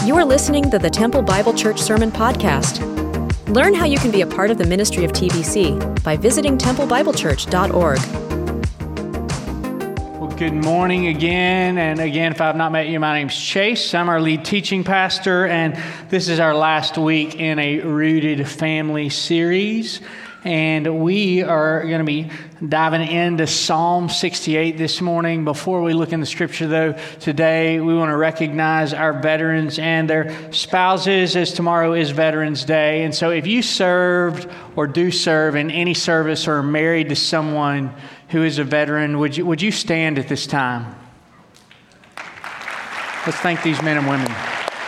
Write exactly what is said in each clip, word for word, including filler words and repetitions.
You are listening to the Temple Bible Church Sermon Podcast. Learn how you can be a part of the ministry of T B C by visiting temple bible church dot org. Well, good morning again. And again, if I've not met you, my name's Chase. I'm our lead teaching pastor, and this is our last week in a Rooted Family series. And we are going to be diving into Psalm sixty-eight this morning. Before we look in the scripture, though, today we want to recognize our veterans and their spouses, as tomorrow is Veterans Day. And so if you served or do serve in any service or are married to someone who is a veteran, would you, would you stand at this time? Let's thank these men and women.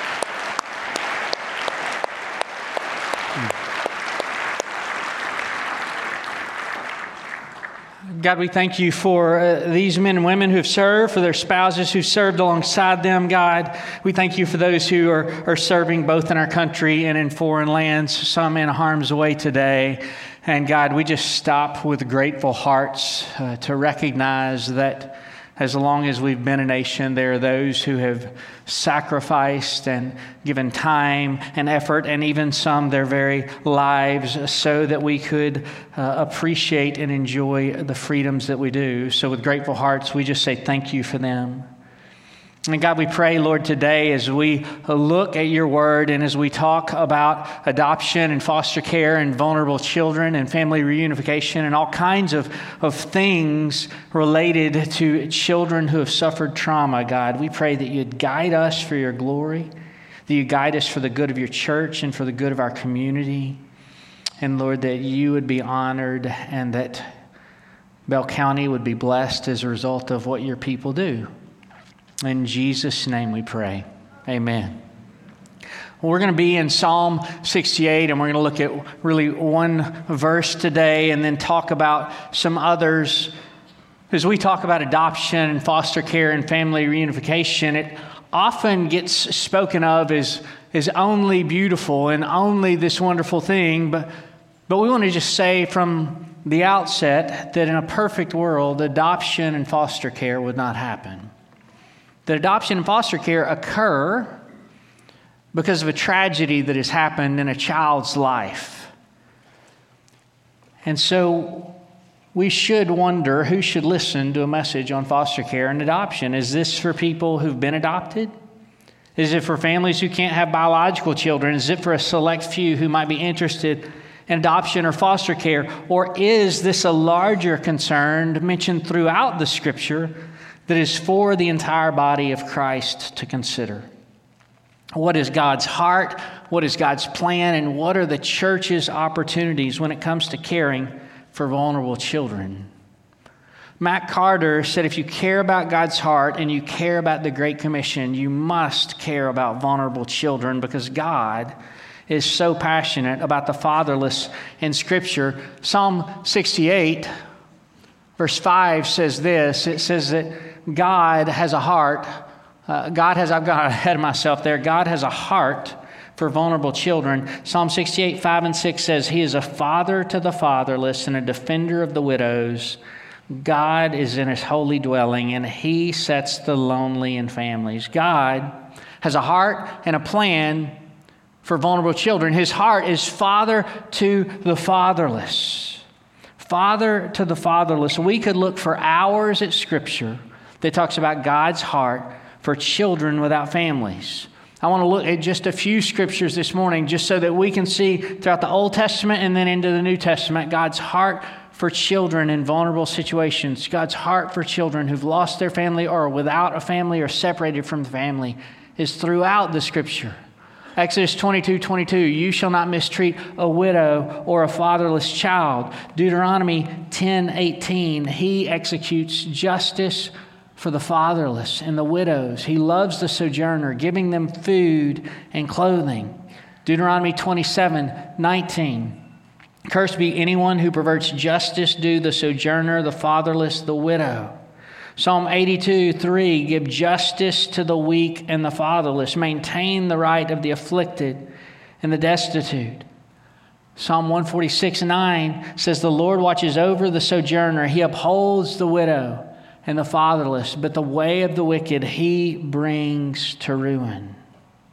God, we thank you for uh, these men and women who have served, for their spouses who served alongside them, God. We thank you for those who are, are serving both in our country and in foreign lands, some in harm's way today. And God, we just stop with grateful hearts uh, to recognize that as long as we've been a nation, there are those who have sacrificed and given time and effort, and even some their very lives, so that we could uh, appreciate and enjoy the freedoms that we do. So with grateful hearts, we just say thank you for them. And God, we pray, Lord, today as we look at your word and as we talk about adoption and foster care and vulnerable children and family reunification and all kinds of, of things related to children who have suffered trauma, God, we pray that you'd guide us for your glory, that you guide us for the good of your church and for the good of our community. And Lord, that you would be honored and that Bell County would be blessed as a result of what your people do. In Jesus' name we pray. Amen. Well, we're going to be in Psalm sixty-eight, and we're going to look at really one verse today and then talk about some others. As we talk about adoption and foster care and family reunification, it often gets spoken of as, as only beautiful and only this wonderful thing. But, but we want to just say from the outset that in a perfect world, adoption and foster care would not happen. That adoption and foster care occur because of a tragedy that has happened in a child's life. And so we should wonder who should listen to a message on foster care and adoption. Is this for people who've been adopted? Is it for families who can't have biological children? Is it for a select few who might be interested in adoption or foster care? Or is this a larger concern mentioned throughout the scripture that is for the entire body of Christ to consider? What is God's heart? What is God's plan? And what are the church's opportunities when it comes to caring for vulnerable children? Matt Carter said, if you care about God's heart and you care about the Great Commission, you must care about vulnerable children, because God is so passionate about the fatherless in Scripture. Psalm sixty-eight, verse five says this. It says that God has a heart. Uh, God has, I've got ahead of myself there. God has a heart for vulnerable children. Psalm sixty-eight, five and six says, He is a father to the fatherless and a defender of the widows. God is in His holy dwelling, and He sets the lonely in families. God has a heart and a plan for vulnerable children. His heart is father to the fatherless. Father to the fatherless. We could look for hours at Scripture that talks about God's heart for children without families. I want to look at just a few scriptures this morning just so that we can see throughout the Old Testament and then into the New Testament God's heart for children in vulnerable situations, God's heart for children who've lost their family or are without a family or separated from the family is throughout the Scripture. Exodus twenty-two twenty-two, you shall not mistreat a widow or a fatherless child. Deuteronomy ten eighteen, He executes justice for the fatherless and the widows. He loves the sojourner, giving them food and clothing. Deuteronomy twenty-seven nineteen, cursed be anyone who perverts justice due the sojourner, the fatherless, the widow. Psalm eighty-two three, give justice to the weak and the fatherless. Maintain the right of the afflicted and the destitute. Psalm one forty-six nine says, the Lord watches over the sojourner. He upholds the widow and the fatherless, but the way of the wicked He brings to ruin.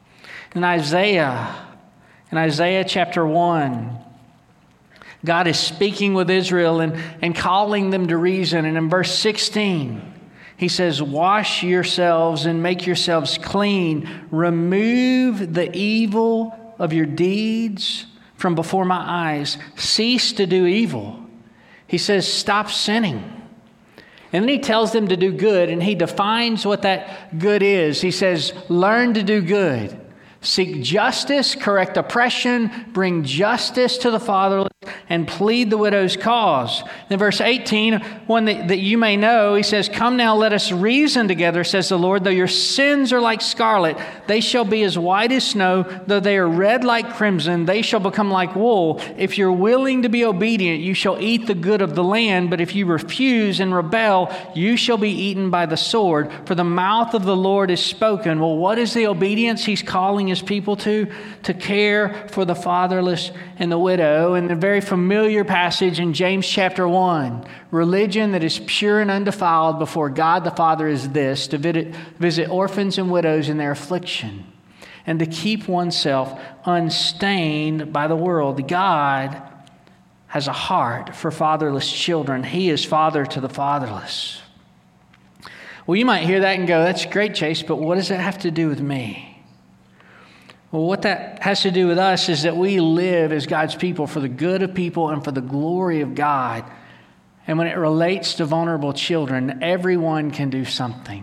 In Isaiah, in Isaiah chapter one, God is speaking with Israel and, and calling them to reason. And in verse sixteen, he says, wash yourselves and make yourselves clean. Remove the evil of your deeds from before my eyes. Cease to do evil. He says, stop sinning. And then he tells them to do good, and he defines what that good is. He says, learn to do good. Seek justice, correct oppression, bring justice to the fatherless, and plead the widow's cause. In verse eighteen, one that, that you may know, he says, come now, let us reason together, says the Lord. Though your sins are like scarlet, they shall be as white as snow. Though they are red like crimson, they shall become like wool. If you're willing to be obedient, you shall eat the good of the land. But if you refuse and rebel, you shall be eaten by the sword. For the mouth of the Lord is spoken. Well, what is the obedience he's calling his people to? To care for the fatherless and the widow. And the very familiar passage in James chapter one, religion that is pure and undefiled before God the Father is this: to visit orphans and widows in their affliction, and to keep oneself unstained by the world. God has a heart for fatherless children. He is father to the fatherless. Well, you might hear that and go, that's great, Chase, but what does that have to do with me? Well, what that has to do with us is that we live as God's people for the good of people and for the glory of God. And when it relates to vulnerable children, everyone can do something.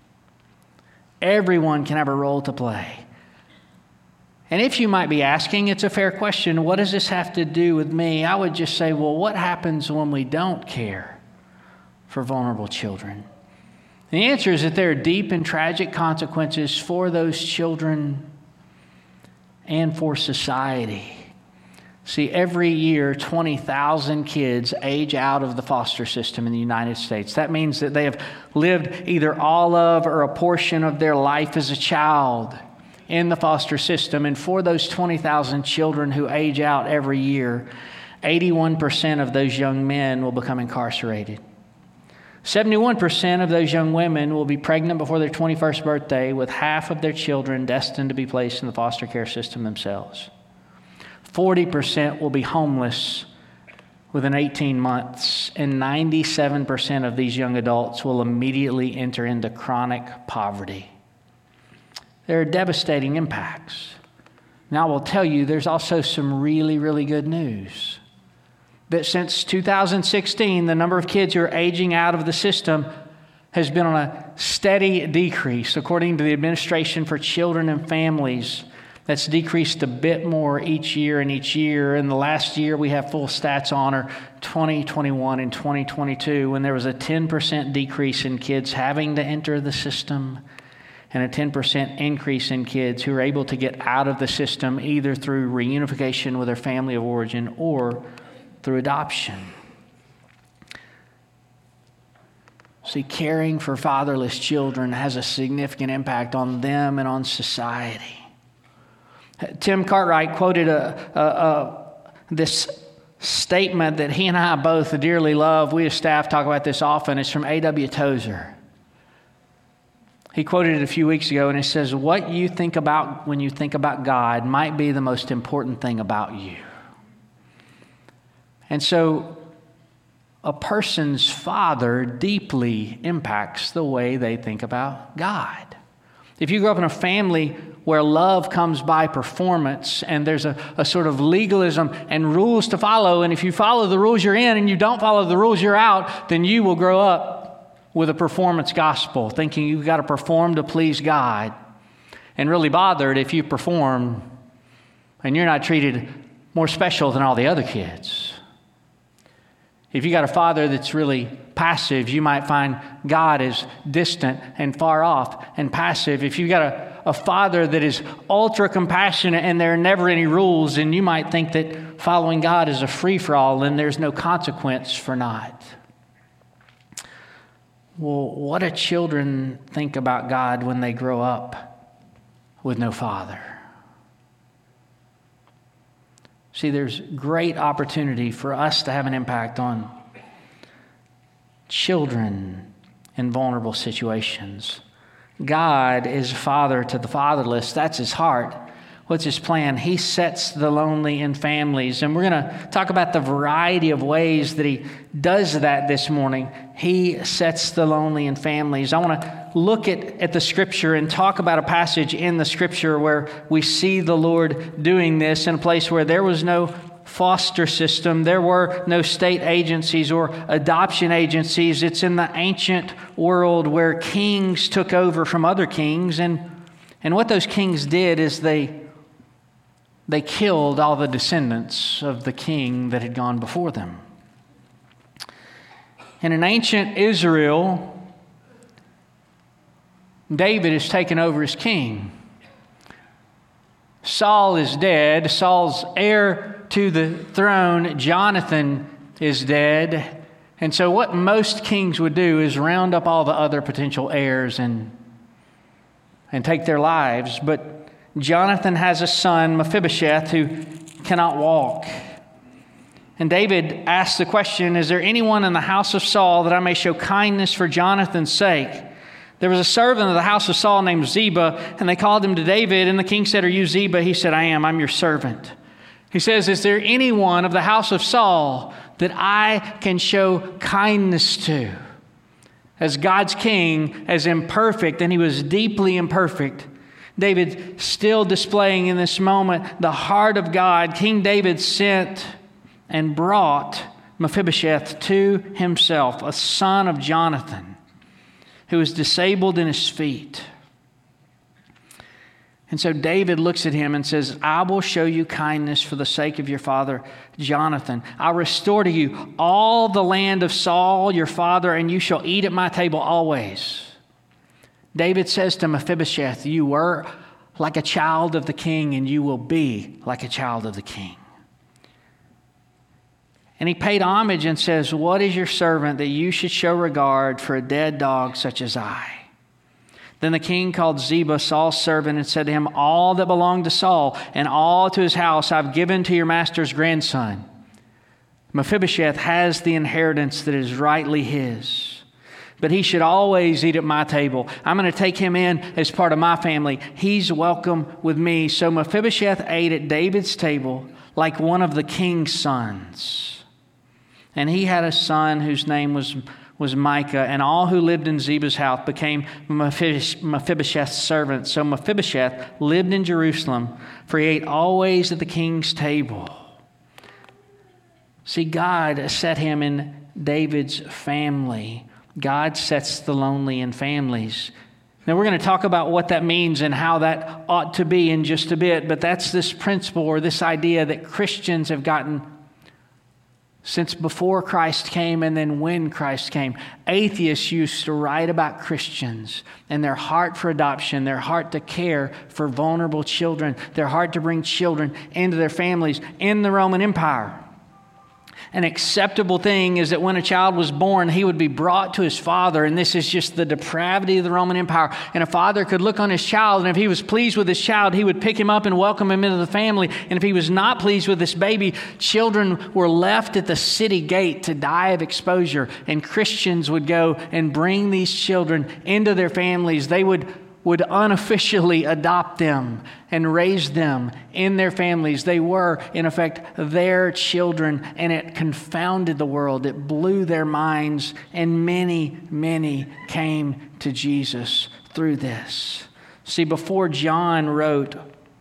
Everyone can have a role to play. And if you might be asking, it's a fair question, what does this have to do with me? I would just say, well, what happens when we don't care for vulnerable children? And the answer is that there are deep and tragic consequences for those children and for society. See, every year, twenty thousand kids age out of the foster system in the United States. That means that they have lived either all of or a portion of their life as a child in the foster system. And for those twenty thousand children who age out every year, eighty-one percent of those young men will become incarcerated. seventy-one percent of those young women will be pregnant before their twenty-first birthday, with half of their children destined to be placed in the foster care system themselves. forty percent will be homeless within eighteen months, and ninety-seven percent of these young adults will immediately enter into chronic poverty. There are devastating impacts. Now, I will tell you, there's also some really, really good news. That since two thousand sixteen, the number of kids who are aging out of the system has been on a steady decrease. According to the Administration for Children and Families, that's decreased a bit more each year and each year. And the last year we have full stats on are twenty twenty-one and twenty twenty-two, when there was a ten percent decrease in kids having to enter the system and a ten percent increase in kids who are able to get out of the system either through reunification with their family of origin or through adoption. See, caring for fatherless children has a significant impact on them and on society. Tim Cartwright quoted a, a, a, this statement that he and I both dearly love. We as staff talk about this often. It's from A W Tozer. He quoted it a few weeks ago, and it says, what you think about when you think about God might be the most important thing about you. And so a person's father deeply impacts the way they think about God. If you grow up in a family where love comes by performance and there's a, a sort of legalism and rules to follow, and if you follow the rules you're in and you don't follow the rules you're out, then you will grow up with a performance gospel, thinking you've got to perform to please God, and really bothered if you perform and you're not treated more special than all the other kids. If you got a father that's really passive, you might find God is distant and far off and passive. If you got a, a father that is ultra compassionate and there are never any rules, then you might think that following God is a free-for-all and there's no consequence for not. Well, what do children think about God when they grow up with no father? See, there's great opportunity for us to have an impact on children in vulnerable situations. God is father to the fatherless. That's his heart. What's his plan? He sets the lonely in families. And we're going to talk about the variety of ways that he does that this morning. He sets the lonely in families. I want to look at, at the scripture and talk about a passage in the scripture where we see the Lord doing this in a place where there was no foster system. There were no state agencies or adoption agencies. It's in the ancient world where kings took over from other kings. And, and what those kings did is they They killed all the descendants of the king that had gone before them. And in ancient Israel, David is taken over as king. Saul is dead. Saul's heir to the throne, Jonathan, is dead. And so what most kings would do is round up all the other potential heirs and, and take their lives. But Jonathan has a son, Mephibosheth, who cannot walk. And David asks the question, is there anyone in the house of Saul that I may show kindness for Jonathan's sake? There was a servant of the house of Saul named Ziba, and they called him to David, and the king said, are you Ziba? He said, I am, I'm your servant. He says, is there anyone of the house of Saul that I can show kindness to? As God's king, as imperfect, and he was deeply imperfect, David still displaying in this moment the heart of God. King David sent and brought Mephibosheth to himself, a son of Jonathan, who was disabled in his feet. And so David looks at him and says, I will show you kindness for the sake of your father, Jonathan. I'll restore to you all the land of Saul, your father, and you shall eat at my table always. David says to Mephibosheth, you were like a child of the king, and you will be like a child of the king. And he paid homage and says, what is your servant that you should show regard for a dead dog such as I? Then the king called Ziba, Saul's servant, and said to him, all that belonged to Saul and all to his house I've given to your master's grandson. Mephibosheth has the inheritance that is rightly his. But he should always eat at my table. I'm going to take him in as part of my family. He's welcome with me. So Mephibosheth ate at David's table like one of the king's sons. And he had a son whose name was, was Micah. And all who lived in Ziba's house became Mephibosheth's servants. So Mephibosheth lived in Jerusalem, for he ate always at the king's table. See, God set him in David's family. God sets the lonely in families. Now, we're going to talk about what that means and how that ought to be in just a bit, but that's this principle or this idea that Christians have gotten since before Christ came and then when Christ came. Atheists used to write about Christians and their heart for adoption, their heart to care for vulnerable children, their heart to bring children into their families in the Roman Empire. An acceptable thing is that when a child was born, he would be brought to his father. And this is just the depravity of the Roman Empire. And a father could look on his child, and if he was pleased with his child, he would pick him up and welcome him into the family. And if he was not pleased with this baby, children were left at the city gate to die of exposure. And Christians would go and bring these children into their families. They would would unofficially adopt them and raise them in their families. They were, in effect, their children, and it confounded the world. It blew their minds, and many, many came to Jesus through this. See, before John wrote,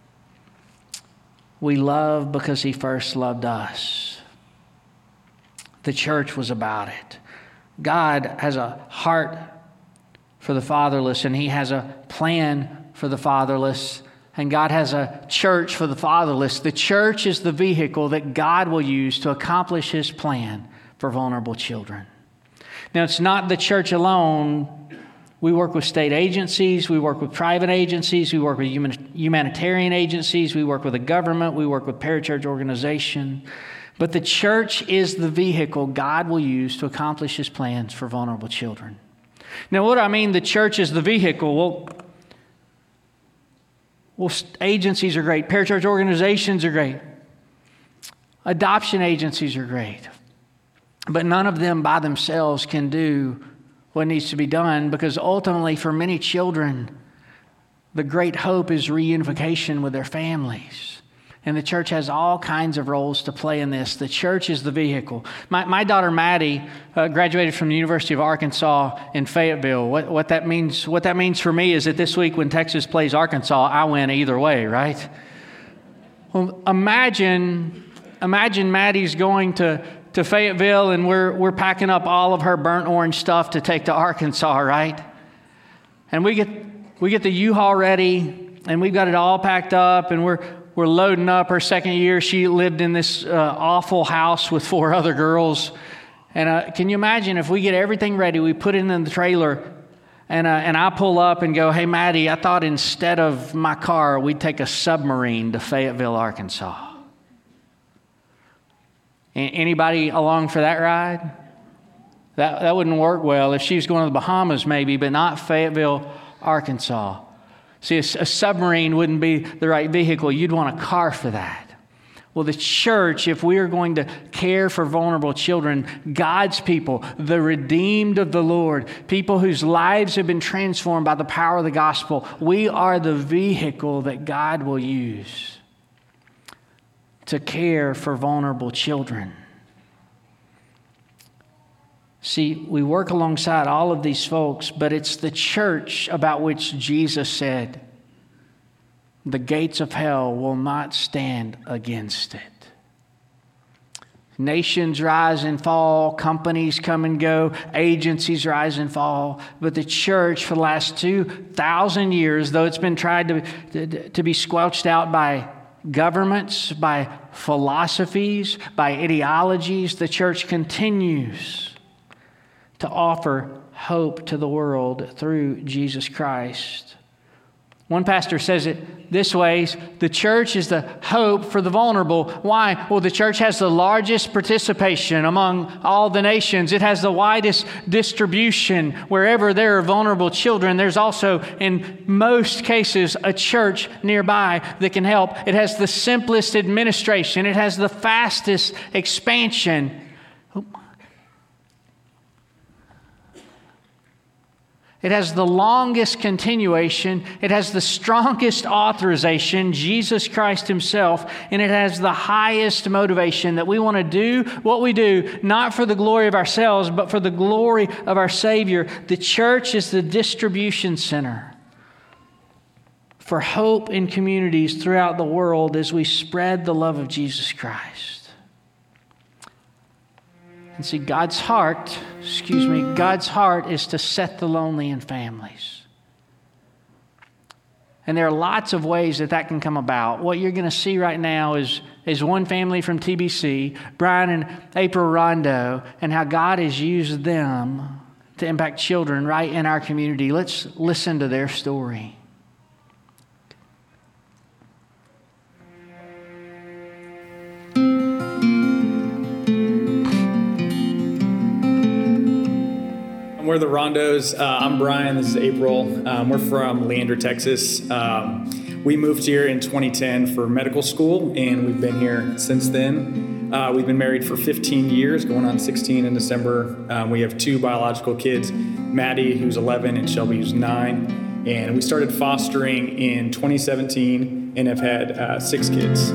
we love because he first loved us, the church was about it. God has a heart for the fatherless, and he has a plan for the fatherless, and God has a church for the fatherless. The church is the vehicle that God will use to accomplish his plan for vulnerable children. Now, it's not the church alone. We work with state agencies, we work with private agencies, we work with human, humanitarian agencies, we work with the government, we work with parachurch organization. But the church is the vehicle God will use to accomplish his plans for vulnerable children. Now, what do I mean the church is the vehicle? Well, well, agencies are great. Parachurch organizations are great. Adoption agencies are great. But none of them by themselves can do what needs to be done, because ultimately for many children, The great hope is reunification with their families. And the church has all kinds of roles to play in this. The church is the vehicle. My, my daughter Maddie uh, graduated from the University of Arkansas in Fayetteville. What, what that means, what that means for me is that this week when Texas plays Arkansas, I win either way, right? Well, imagine, imagine Maddie's going to, to Fayetteville and we're we're packing up all of her burnt orange stuff to take to Arkansas, right? And we get we get the U-Haul ready and we've got it all packed up and we're We're loading up her second year. She lived in this uh, awful house with four other girls. And uh, can you imagine if we get everything ready, we put it in the trailer, and uh, and I pull up and go, hey, Maddie, I thought instead of my car, we'd take a submarine to Fayetteville, Arkansas. A- anybody along for that ride? That, that wouldn't work well. If she was going to the Bahamas, maybe, but not Fayetteville, Arkansas. See, a, a submarine wouldn't be the right vehicle. You'd want a car for that. Well, the church, if we are going to care for vulnerable children, God's people, the redeemed of the Lord, people whose lives have been transformed by the power of the gospel, we are the vehicle that God will use to care for vulnerable children. See, we work alongside all of these folks, but it's the church about which Jesus said, the gates of hell will not stand against it. Nations rise and fall, companies come and go, agencies rise and fall, but the church for the last two thousand years, though it's been tried to, to, to be squelched out by governments, by philosophies, by ideologies, the church continues to offer hope to the world through Jesus Christ. One pastor says it this way: the church is the hope for the vulnerable. Why? Well, the church has the largest participation among all the nations. It has the widest distribution. Wherever there are vulnerable children, there's also, in most cases, a church nearby that can help. It has the simplest administration. It has the fastest expansion. It has the longest continuation. It has the strongest authorization, Jesus Christ himself. And it has the highest motivation that we want to do what we do, not for the glory of ourselves, but for the glory of our Savior. The church is the distribution center for hope in communities throughout the world as we spread the love of Jesus Christ. And see, God's heart, excuse me, God's heart is to set the lonely in families. And there are lots of ways that that can come about. What you're going to see right now is, is one family from T B C, Brian and April Rondo, and how God has used them to impact children right in our community. Let's listen to their story. We're the Rondos. Uh, I'm Brian. This is April. Um, we're from Leander, Texas. Um, we moved here in twenty ten for medical school, and we've been here since then. Uh, we've been married for fifteen years, going on sixteen in December. Um, we have two biological kids, Maddie, who's eleven, and Shelby, who's nine. And we started fostering in twenty seventeen and have had uh, six kids.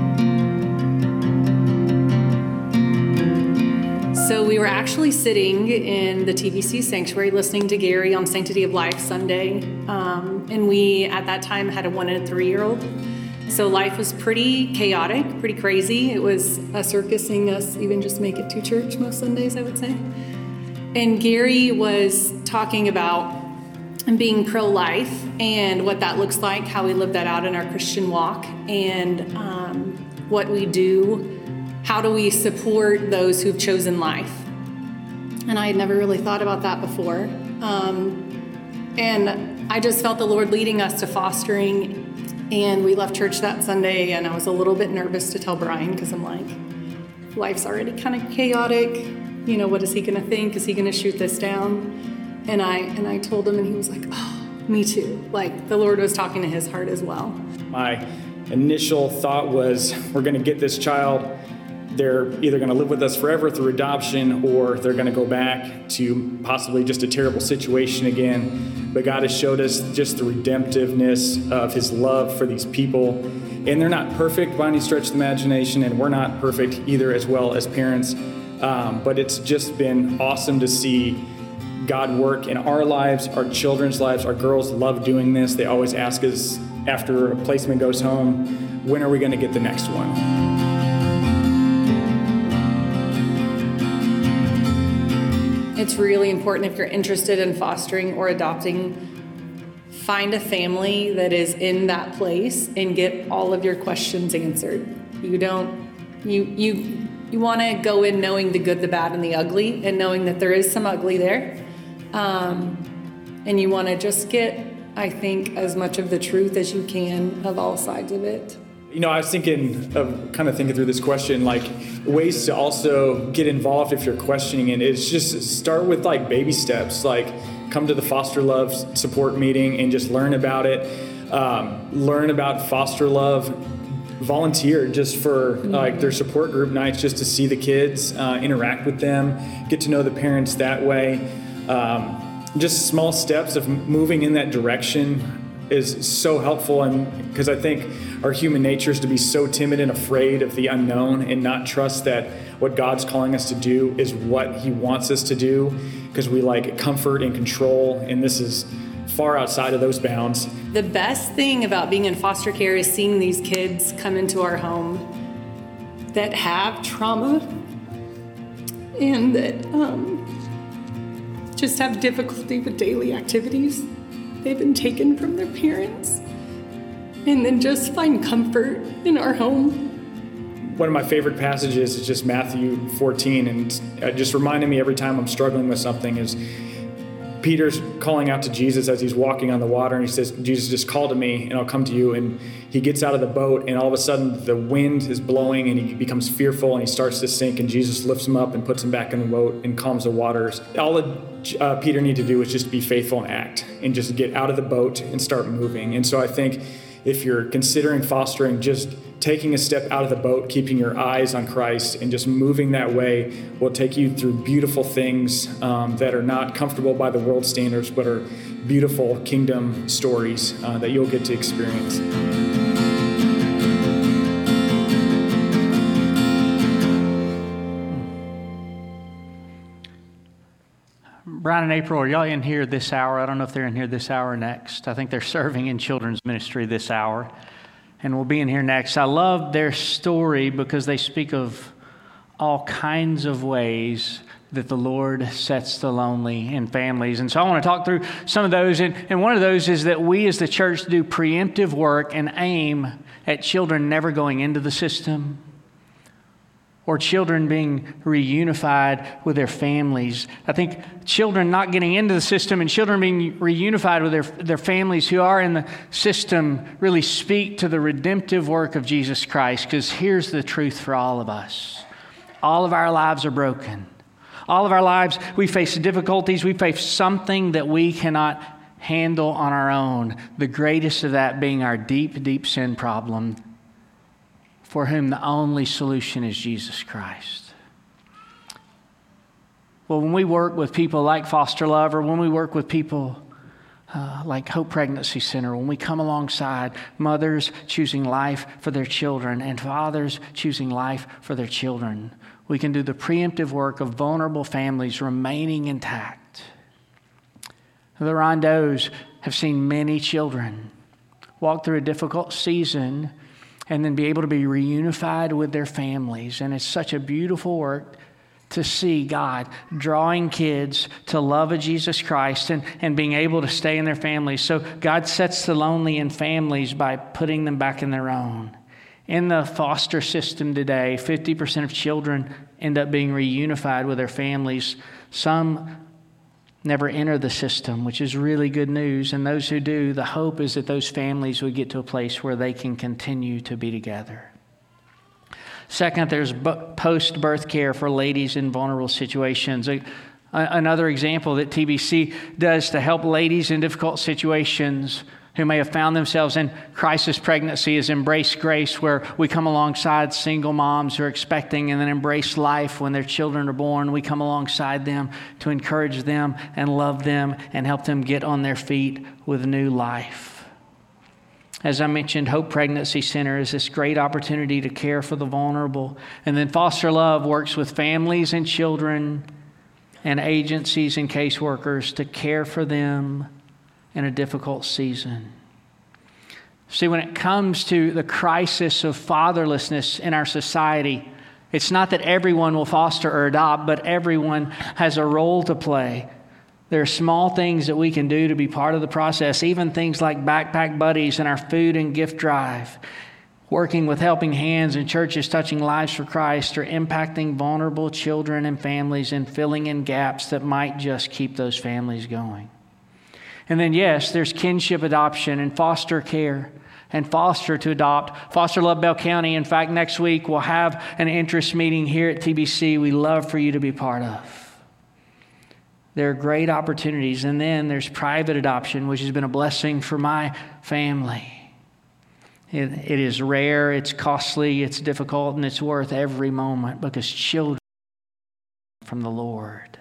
So we were actually sitting in the T B C sanctuary listening to Gary on Sanctity of Life Sunday. Um, and we, at that time, had a one and a three-year-old. So life was pretty chaotic, pretty crazy. It was a circus seeing us even just make it to church most Sundays, I would say. And Gary was talking about being pro-life and what that looks like, how we live that out in our Christian walk, and um, what we do. How do we support those who've chosen life? And I had never really thought about that before. Um, and I just felt the Lord leading us to fostering. And we left church that Sunday, and I was a little bit nervous to tell Brian, because I'm like, life's already kind of chaotic. You know, what is he going to think? Is he going to shoot this down? And I and I told him, and he was like, oh, me too. Like, the Lord was talking to his heart as well. My initial thought was, we're going to get this child. They're either going to live with us forever through adoption, or they're going to go back to possibly just a terrible situation again. but God has showed us just the redemptiveness of his love for these people. And they're not perfect by any stretch of the imagination, and we're not perfect either as well as parents. Um, but it's just been awesome to see God work in our lives, our children's lives. Our girls love doing this. They always ask us after a placement goes home, when are we going to get the next one? It's really important if you're interested in fostering or adopting, find a family that is in that place and get all of your questions answered. You don't, you, you, you want to go in knowing the good, the bad, and the ugly, and knowing that there is some ugly there. Um, and you want to just get, I think, as much of the truth as you can of all sides of it. You know, I was thinking of kind of thinking through this question, like ways to also get involved if you're questioning it. It's just start with like baby steps, like come to the Foster Love support meeting and just learn about it. Um, learn about foster love. Volunteer just for like their support group nights, just to see the kids, uh, interact with them, get to know the parents that way. Um, just small steps of moving in that direction is so helpful, and because I think our human nature is to be so timid and afraid of the unknown and not trust that what God's calling us to do is what he wants us to do, because we like comfort and control, and this is far outside of those bounds. The best thing about being in foster care is seeing these kids come into our home that have trauma and that um, just have difficulty with daily activities. They've been taken from their parents, and then just find comfort in our home. One of my favorite passages is just Matthew fourteen, and it just reminded me every time I'm struggling with something is Peter's calling out to Jesus as he's walking on the water, and he says, Jesus, just call to me and I'll come to you. And he gets out of the boat, and all of a sudden the wind is blowing and he becomes fearful and he starts to sink, and Jesus lifts him up and puts him back in the boat and calms the waters. All that uh, Peter needed to do was just be faithful and act and just get out of the boat and start moving. And so I think if you're considering fostering, just taking a step out of the boat, keeping your eyes on Christ, and just moving that way will take you through beautiful things um, that are not comfortable by the world standards, but are beautiful kingdom stories uh, that you'll get to experience. Brian and April, are y'all in here this hour? I don't know if they're in here this hour or next. I think they're serving in children's ministry this hour, and we'll be in here next. I love their story because they speak of all kinds of ways that the Lord sets the lonely in families. And so I want to talk through some of those. And, and one of those is that we as the church do preemptive work and aim at children never going into the system, or children being reunified with their families. I think children not getting into the system and children being reunified with their, their families who are in the system really speak to the redemptive work of Jesus Christ, because here's the truth for all of us. All of our lives are broken. All of our lives, we face difficulties. We face something that we cannot handle on our own. The greatest of that being our deep, deep sin problem, for whom the only solution is Jesus Christ. Well, when we work with people like Foster Love, or when we work with people uh, like Hope Pregnancy Center, when we come alongside mothers choosing life for their children and fathers choosing life for their children, we can do the preemptive work of vulnerable families remaining intact. The Rondeaus have seen many children walk through a difficult season and then be able to be reunified with their families. And it's such a beautiful work to see God drawing kids to love of Jesus Christ and, and being able to stay in their families. So God sets the lonely in families by putting them back in their own. In the foster system today, fifty percent of children end up being reunified with their families. Some never enter the system, which is really good news. And those who do, the hope is that those families would get to a place where they can continue to be together. Second, there's post-birth care for ladies in vulnerable situations. A, another example that T B C does to help ladies in difficult situations who may have found themselves in crisis pregnancy is Embrace Grace, where we come alongside single moms who are expecting and then embrace life when their children are born. We come alongside them to encourage them and love them and help them get on their feet with new life. As I mentioned, Hope Pregnancy Center is this great opportunity to care for the vulnerable. And then Foster Love works with families and children and agencies and caseworkers to care for them in a difficult season. See, when it comes to the crisis of fatherlessness in our society, it's not that everyone will foster or adopt, but everyone has a role to play. There are small things that we can do to be part of the process, even things like Backpack Buddies and our food and gift drive, working with Helping Hands and churches touching lives for Christ, or impacting vulnerable children and families and filling in gaps that might just keep those families going. And then, yes, there's kinship adoption and foster care and foster to adopt. Foster Love Bell County, in fact, next week we'll have an interest meeting here at T B C we love for you to be part of. There are great opportunities. And then there's private adoption, which has been a blessing for my family. It, it is rare, it's costly, it's difficult, and it's worth every moment because children from the Lord.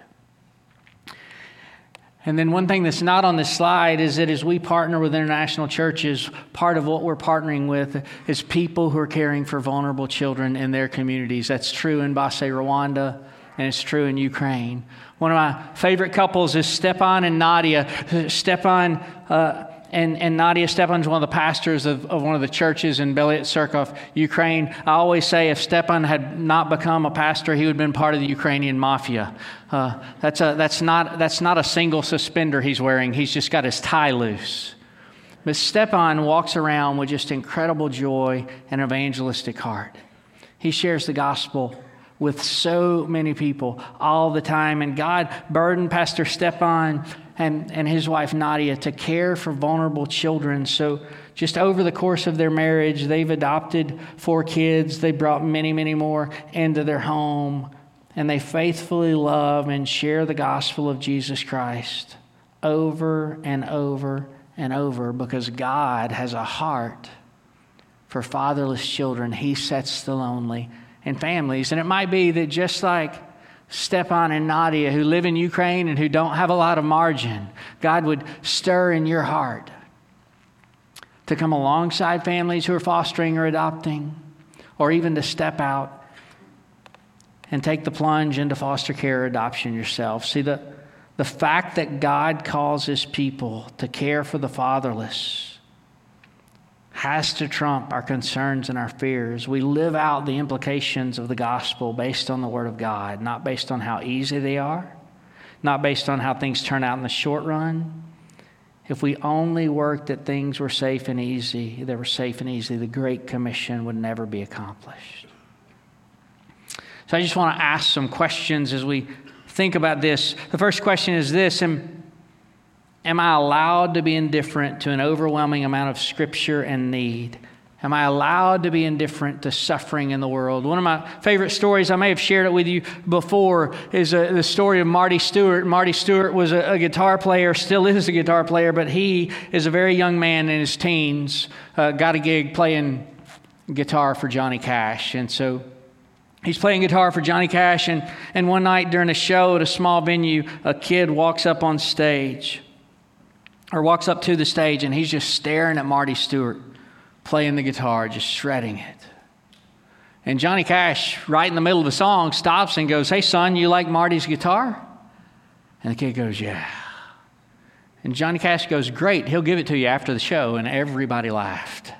And then one thing that's not on this slide is that as we partner with international churches, part of what we're partnering with is people who are caring for vulnerable children in their communities. That's true in Basse, Rwanda, and it's true in Ukraine. One of my favorite couples is Stepan and Nadia. Stepan uh, and, and Nadia, Stepan's one of the pastors of, of one of the churches in Belyat Tsarkov, Ukraine. I always say if Stepan had not become a pastor, he would have been part of the Ukrainian mafia. Uh, that's, a, that's, not, that's not a single suspender he's wearing. He's just got his tie loose. But Stepan walks around with just incredible joy and evangelistic heart. He shares the gospel with so many people all the time. And God burdened Pastor Stepan and, and his wife Nadia to care for vulnerable children. So just over the course of their marriage, they've adopted four kids. They brought many, many more into their home. And they faithfully love and share the gospel of Jesus Christ over and over and over because God has a heart for fatherless children. He sets the lonely and families. And it might be that just like Stepan and Nadia, who live in Ukraine and who don't have a lot of margin, God would stir in your heart to come alongside families who are fostering or adopting, or even to step out and take the plunge into foster care or adoption yourself. See, the, the fact that God calls his people to care for the fatherless has to trump our concerns and our fears. We live out the implications of the gospel based on the Word of God, not based on how easy they are, not based on how things turn out in the short run. If we only worked that things were safe and easy, they were safe and easy, the Great Commission would never be accomplished. So I just want to ask some questions as we think about this. The first question is this: Am, am I allowed to be indifferent to an overwhelming amount of Scripture and need? Am I allowed to be indifferent to suffering in the world? One of my favorite stories, I may have shared it with you before, is a, the story of Marty Stewart. Marty Stewart was a, a guitar player, still is a guitar player, but he is a very young man in his teens, uh, got a gig playing guitar for Johnny Cash. And so he's playing guitar for Johnny Cash, and, and one night during a show at a small venue, a kid walks up on stage, or walks up to the stage, and he's just staring at Marty Stewart, playing the guitar, just shredding it. And Johnny Cash, right in the middle of the song, stops and goes, "Hey, son, you like Marty's guitar?" And the kid goes, "Yeah." And Johnny Cash goes, "Great, he'll give it to you after the show." And everybody laughed.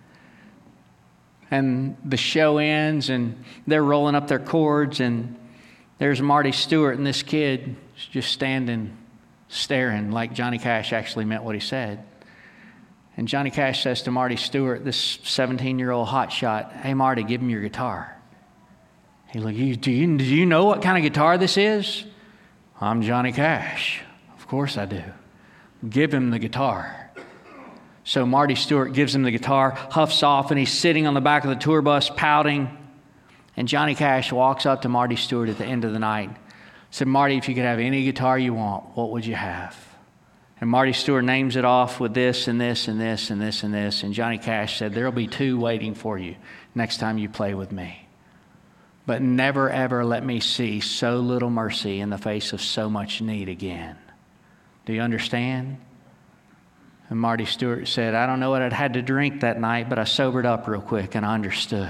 And the show ends, and they're rolling up their chords, and there's Marty Stewart, and this kid is just standing, staring like Johnny Cash actually meant what he said. And Johnny Cash says to Marty Stewart, this seventeen-year-old hotshot, "Hey, Marty, give him your guitar." He's like, you, do, you, do you know what kind of guitar this is? "I'm Johnny Cash." "Of course I do." "Give him the guitar." So Marty Stewart gives him the guitar, huffs off, and he's sitting on the back of the tour bus pouting. And Johnny Cash walks up to Marty Stewart at the end of the night, said, "Marty, if you could have any guitar you want, what would you have?" And Marty Stewart names it off with this and this and this and this and this. And Johnny Cash said, there'll be two waiting for you next time you play with me. But never, ever let me see so little mercy in the face of so much need again. Do you understand? And Marty Stewart said, I don't know what I'd had to drink that night, but I sobered up real quick and I understood.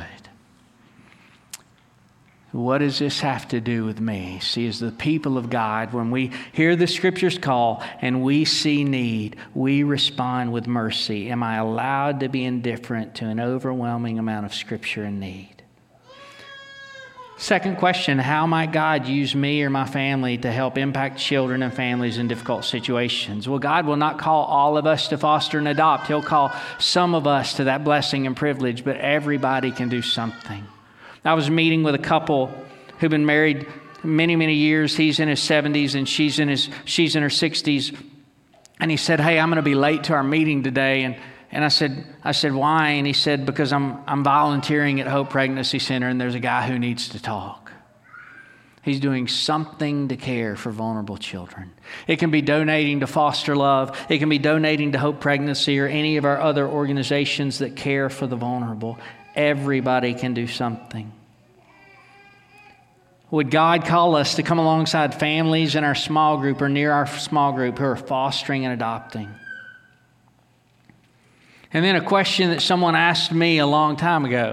What does this have to do with me? See, as the people of God, when we hear the Scriptures call and we see need, we respond with mercy. Am I allowed to be indifferent to an overwhelming amount of Scripture and need? Second question, how might God use me or my family to help impact children and families in difficult situations? Well, God will not call all of us to foster and adopt. He'll call some of us to that blessing and privilege, but everybody can do something. I was meeting with a couple who've been married many, many years. He's in his seventies and she's in his she's in her sixties. And he said, hey, I'm going to be late to our meeting today. And and I said, I said, why? And he said, because I'm I'm volunteering at Hope Pregnancy Center and there's a guy who needs to talk. He's doing something to care for vulnerable children. It can be donating to Foster Love. It can be donating to Hope Pregnancy or any of our other organizations that care for the vulnerable. Everybody can do something. Would God call us to come alongside families in our small group or near our small group who are fostering and adopting? And then a question that someone asked me a long time ago.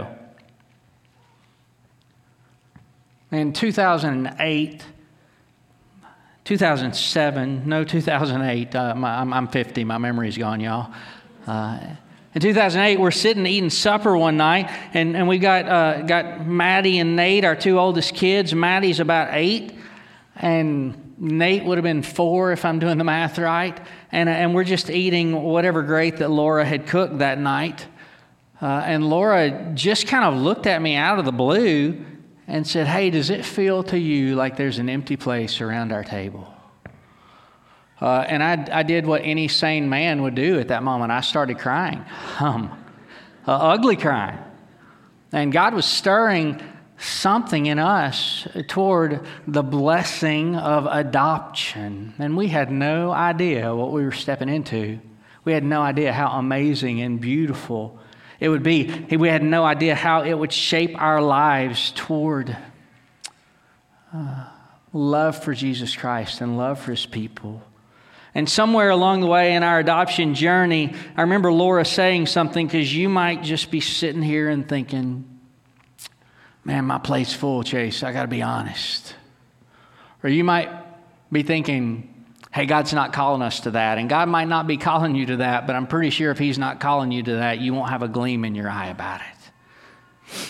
In two thousand eight, two thousand seven, no, two thousand eight, uh, my, I'm, I'm fifty, my memory's gone, y'all. Uh, In two thousand eight, we're sitting eating supper one night, and, and we got uh, got Maddie and Nate, our two oldest kids. Maddie's about eight, and Nate would have been four if I'm doing the math right. And, and we're just eating whatever great that Laura had cooked that night. Uh, and Laura just kind of looked at me out of the blue and said, hey, does it feel to you like there's an empty place around our table? Uh, and I, I did what any sane man would do at that moment. I started crying, um, uh, ugly crying. And God was stirring something in us toward the blessing of adoption. And we had no idea what we were stepping into. We had no idea how amazing and beautiful it would be. We had no idea how it would shape our lives toward uh, love for Jesus Christ and love for His people. And somewhere along the way in our adoption journey, I remember Laura saying something, because you might just be sitting here and thinking, man, my plate's full, Chase. I got to be honest. Or you might be thinking, hey, God's not calling us to that. And God might not be calling you to that, but I'm pretty sure if He's not calling you to that, you won't have a gleam in your eye about it.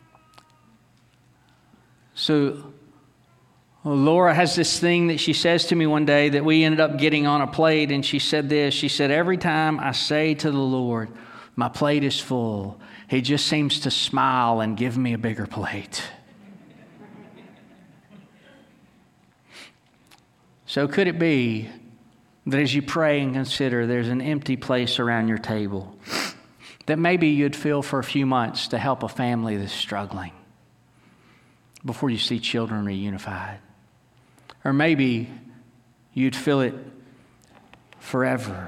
So Well, Laura has this thing that she says to me one day that we ended up getting on a plate, and she said this. She said, every time I say to the Lord, my plate is full, He just seems to smile and give me a bigger plate. So could it be that as you pray and consider there's an empty place around your table that maybe you'd fill for a few months to help a family that's struggling before you see children reunified? Or maybe you'd fill it forever.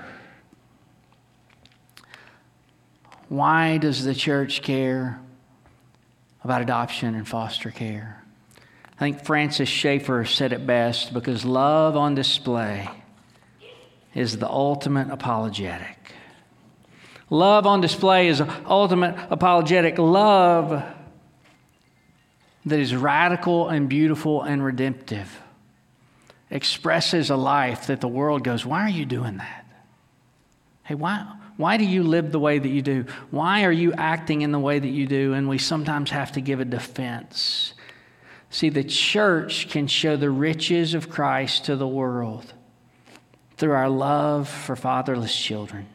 Why does the church care about adoption and foster care? I think Francis Schaeffer said it best, because love on display is the ultimate apologetic. Love on display is ultimate apologetic. Love that is radical and beautiful and redemptive expresses a life that the world goes, why are you doing that? Hey, why, why do you live the way that you do? Why are you acting in the way that you do? And we sometimes have to give a defense. See, the church can show the riches of Christ to the world through our love for fatherless children.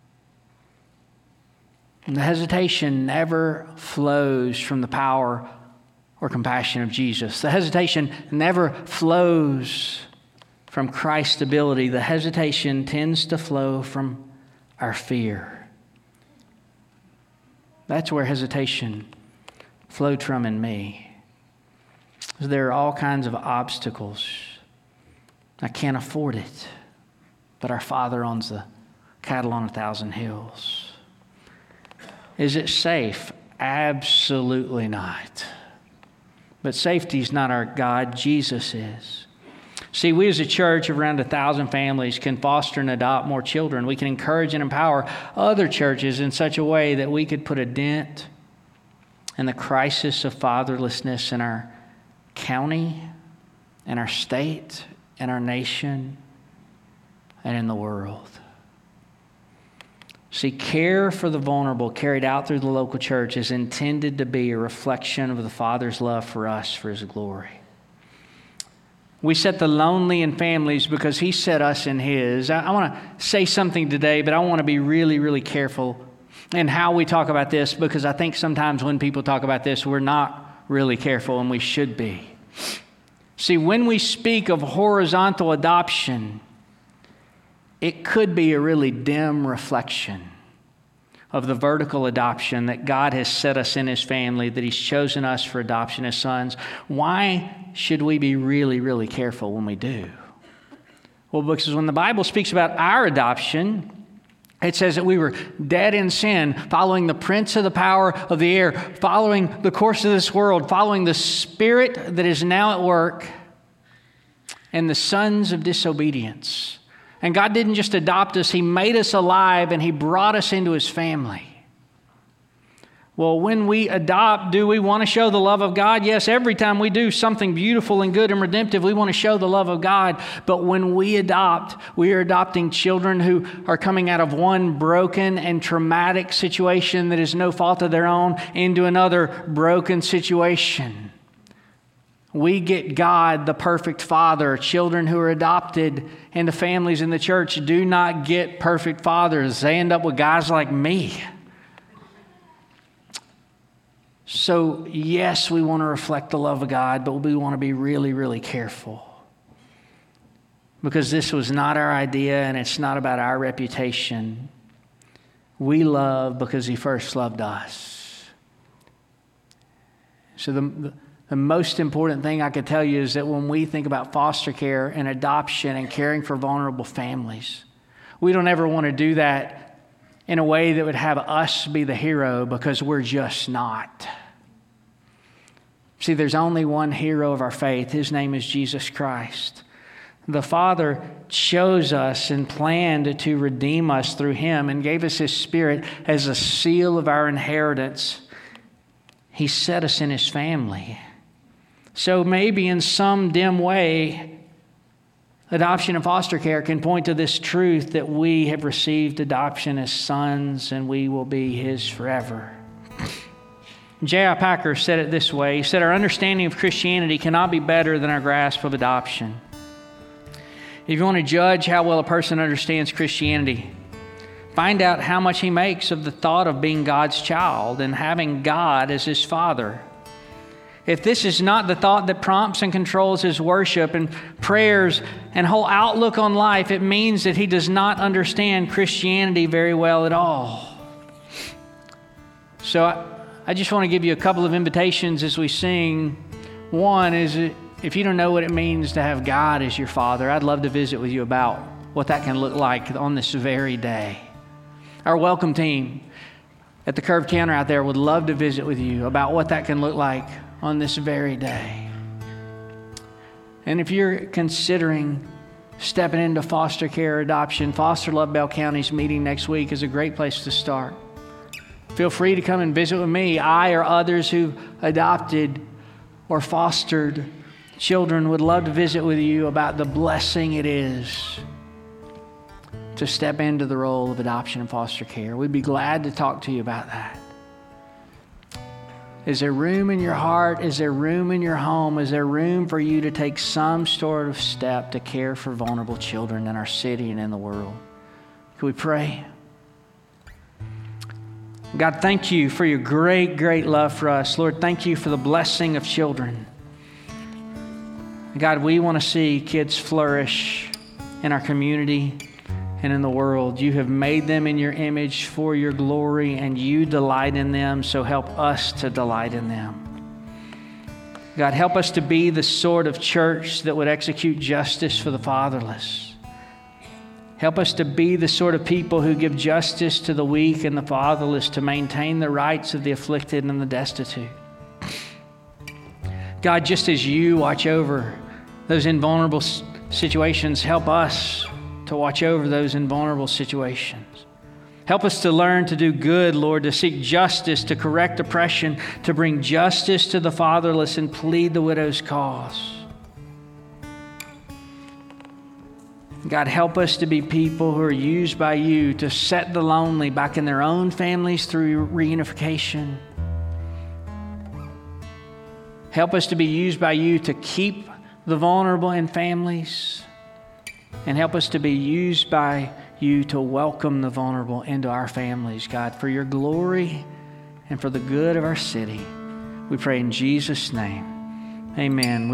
And the hesitation never flows from the power or compassion of Jesus. The hesitation never flows from Christ's ability. The hesitation tends to flow from our fear. That's where hesitation flowed from in me. There are all kinds of obstacles. I can't afford it. but our Father owns the cattle on a thousand hills. Is it safe? Absolutely not. But safety is not our God. Jesus is. See, we as a church of around a thousand families can foster and adopt more children. We can encourage and empower other churches in such a way that we could put a dent in the crisis of fatherlessness in our county, in our state, in our nation, and in the world. See, care for the vulnerable carried out through the local church is intended to be a reflection of the Father's love for us, for His glory. We set the lonely in families because He set us in His. I, I want to say something today, but I want to be really, really careful in how we talk about this, because I think sometimes when people talk about this, we're not really careful, and we should be. See, when we speak of horizontal adoption, it could be a really dim reflection of the vertical adoption that God has set us in His family, that He's chosen us for adoption as sons. Why should we be really, really careful when we do? Well, because when the Bible speaks about our adoption, it says that we were dead in sin, following the prince of the power of the air, following the course of this world, following the spirit that is now at work, and the sons of disobedience. And God didn't just adopt us, He made us alive and He brought us into His family. Well, when we adopt, do we want to show the love of God? Yes, every time we do something beautiful and good and redemptive, we want to show the love of God. But when we adopt, we are adopting children who are coming out of one broken and traumatic situation that is no fault of their own into another broken situation. We get God, the perfect Father. Children who are adopted into families in the church do not get perfect fathers. They end up with guys like me. So, yes, we want to reflect the love of God, but we want to be really, really careful. Because this was not our idea, and it's not about our reputation. We love because He first loved us. So the... the The most important thing I could tell you is that when we think about foster care and adoption and caring for vulnerable families, we don't ever want to do that in a way that would have us be the hero, because we're just not. See, there's only one hero of our faith. His name is Jesus Christ. The Father chose us and planned to redeem us through Him and gave us His Spirit as a seal of our inheritance. He set us in His family. So maybe in some dim way, adoption and foster care can point to this truth that we have received adoption as sons and we will be His forever. J I Packer said it this way. He said, our understanding of Christianity cannot be better than our grasp of adoption. If you want to judge how well a person understands Christianity, find out how much he makes of the thought of being God's child and having God as his Father. If this is not the thought that prompts and controls his worship and prayers and whole outlook on life, it means that he does not understand Christianity very well at all. So I, I just want to give you a couple of invitations as we sing. One is, if you don't know what it means to have God as your Father, I'd love to visit with you about what that can look like on this very day. Our welcome team at the curved counter out there would love to visit with you about what that can look like on this very day. And if you're considering stepping into foster care adoption, Foster Love Bell County's meeting next week is a great place to start. Feel free to come and visit with me. I or others who've adopted or fostered children would love to visit with you about the blessing it is to step into the role of adoption and foster care. We'd be glad to talk to you about that. Is there room in your heart? Is there room in your home? Is there room for you to take some sort of step to care for vulnerable children in our city and in the world? Can we pray? God, thank you for your great, great love for us. Lord, thank you for the blessing of children. God, we want to see kids flourish in our community and in the world. You have made them in your image for your glory, and you delight in them, so help us to delight in them. God, help us to be the sort of church that would execute justice for the fatherless. Help us to be the sort of people who give justice to the weak and the fatherless, to maintain the rights of the afflicted and the destitute. God, just as you watch over those invulnerable situations, help us to watch over those invulnerable situations. Help us to learn to do good, Lord, to seek justice, to correct oppression, to bring justice to the fatherless and plead the widow's cause. God, help us to be people who are used by you to set the lonely back in their own families through reunification. Help us to be used by you to keep the vulnerable in families. And help us to be used by you to welcome the vulnerable into our families, God, for your glory and for the good of our city. We pray in Jesus' name. Amen.